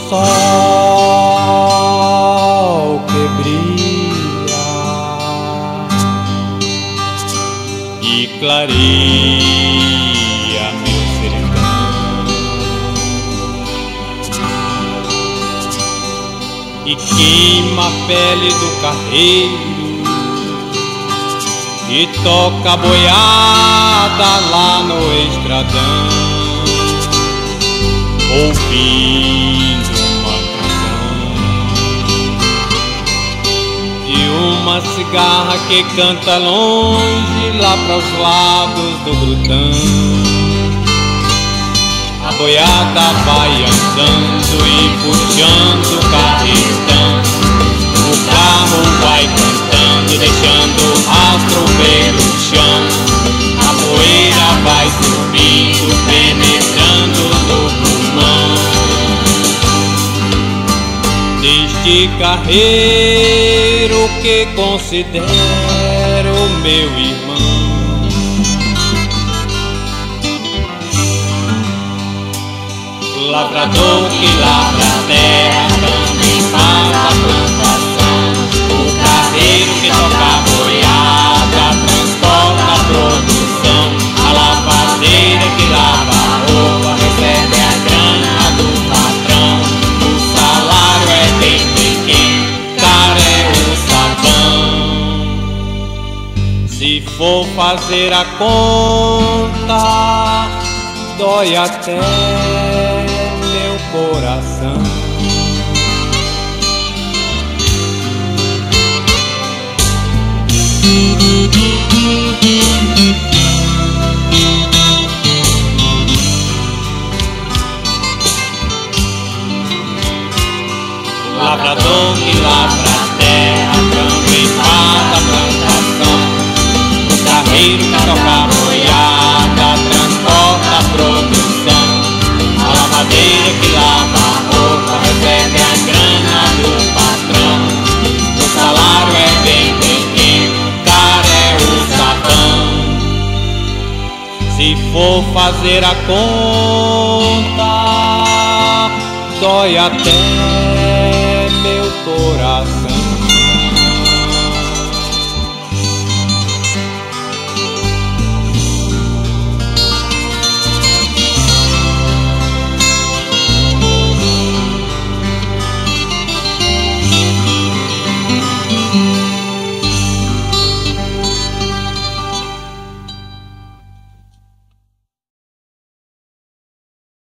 sol que brilha e clareia meu sertão, e queima a pele do carreiro e toca a boiada lá no estradão, ouvindo uma canção de uma cigarra que canta longe lá para os lados do grutão. A boiada vai andando e puxando o carretão, o carro vai cantando, deixando rastro pelo chão. A poeira vai subindo, penetrando no pulmão deste carreiro que considero meu irmão. Lavrador que lavra a terra, também faz a plantação. O carreiro que toca a boiada, transporta a produção. A lavadeira que lava a roupa, recebe a grana do patrão. O salário é bem pequeno, caro é o sabão. Se for fazer a conta, dói até meu coração. Lavrador que lavra a terra, também faz a plantação. O carreiro que toca a boiada, transporta a produção. A lavadeira que lava a roupa, recebe a grana do patrão. O salário é bem pequeno, caro é o sabão. Se for fazer a conta, dói até meu coração.